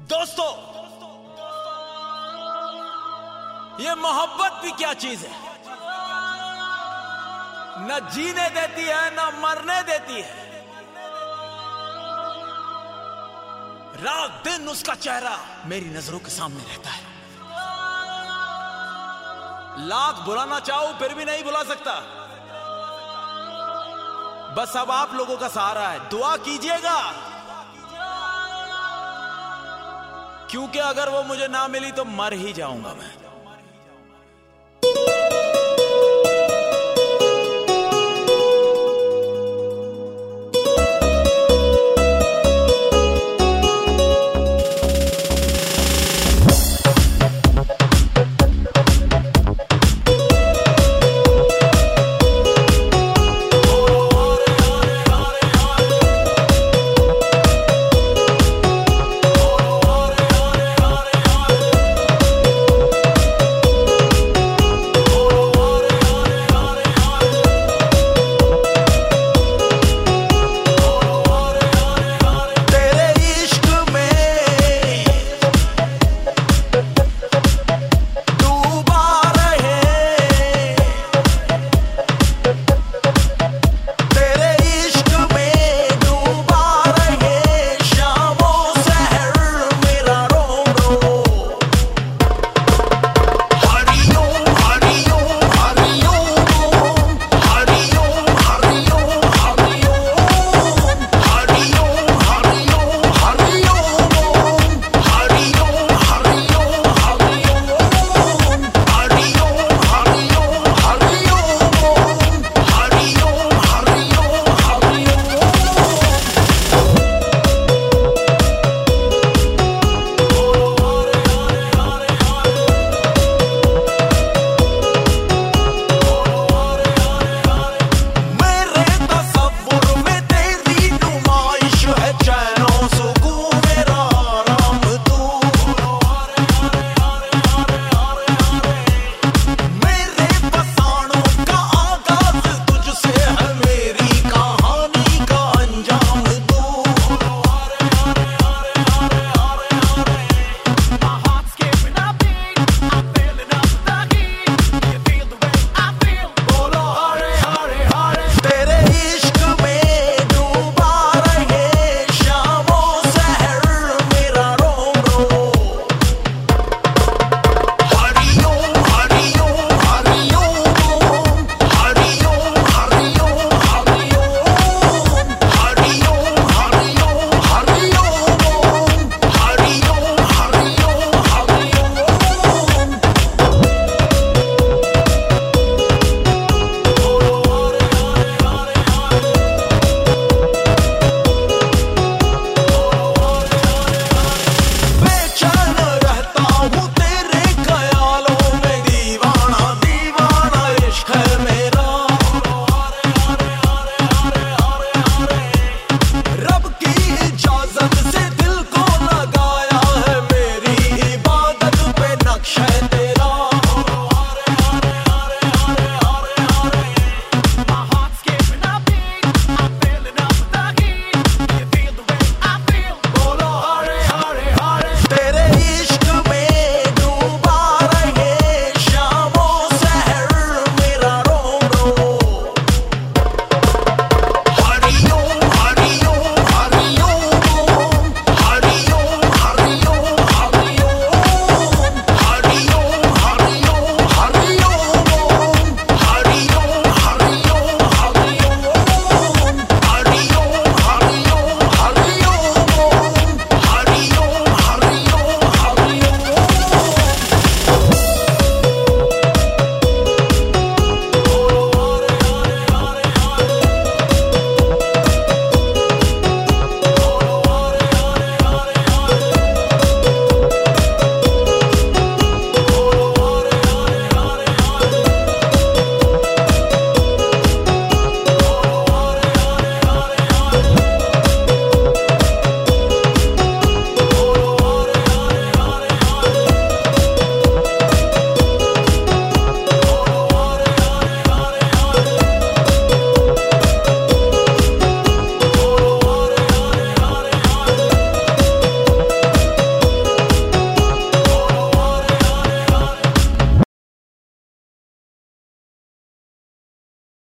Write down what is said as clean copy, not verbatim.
दोस्तों, ये मोहब्बत भी क्या चीज है, न जीने देती है न मरने देती है। रात दिन उसका चेहरा मेरी नजरों के सामने रहता है। लाख बुलाना चाहूं फिर भी नहीं बुला सकता। बस अब आप लोगों का सहारा है, दुआ कीजिएगा, क्योंकि अगर वो मुझे ना मिली तो मर ही जाऊंगा मैं।